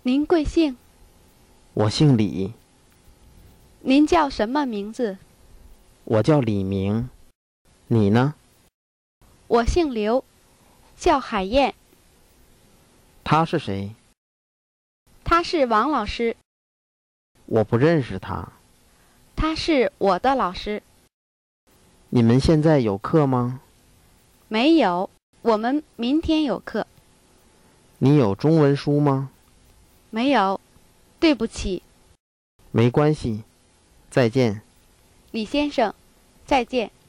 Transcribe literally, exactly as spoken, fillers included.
您贵姓？ 我姓李。 您叫什么名字？ 我叫李明。你呢？ 我姓刘，叫海燕。 他是谁？ 他是王老师。 我不认识他。 他是我的老师。 你们现在有课吗？ 没有，我们明天有课。 你有中文书吗？ 没有，对不起。 没关系，再见。 李先生，再见。